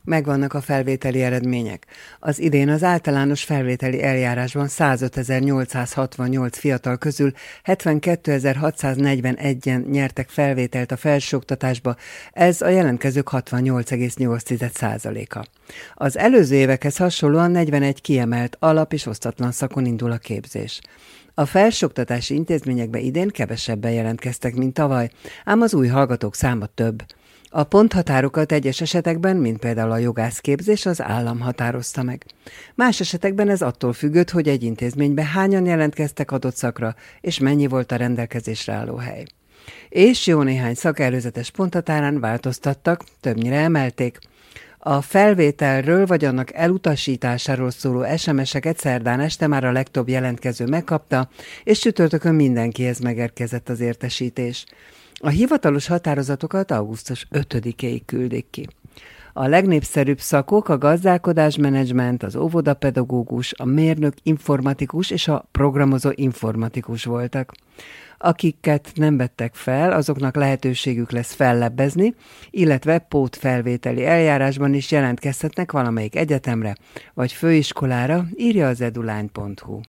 Megvannak a felvételi eredmények. Az idén az általános felvételi eljárásban 105.868 fiatal közül 72.641-en nyertek felvételt a felsőoktatásba, ez a jelentkezők 68,8%-a. Az előző évekhez hasonlóan 41 kiemelt alap- és osztatlan szakon indul a képzés. A felsőoktatási intézményekbe idén kevesebben jelentkeztek, mint tavaly, ám az új hallgatók száma több. A ponthatárokat egyes esetekben, mint például a jogászképzés, az állam határozta meg. Más esetekben ez attól függött, hogy egy intézménybe hányan jelentkeztek adott szakra, és mennyi volt a rendelkezésre álló hely. És jó néhány szak előzetes ponthatárán változtattak, többnyire emelték. A felvételről vagy annak elutasításáról szóló SMS-eket szerdán este már a legtöbb jelentkező megkapta, és csütörtökön mindenkihez megérkezett az értesítés. A hivatalos határozatokat augusztus 5-éig küldik ki. A legnépszerűbb szakok a gazdálkodásmenedzsment, az óvodapedagógus, a mérnök informatikus és a programozó informatikus voltak. Akiket nem vettek fel, azoknak lehetőségük lesz fellebbezni, illetve pótfelvételi eljárásban is jelentkezhetnek valamelyik egyetemre vagy főiskolára, írja az edulány.hu.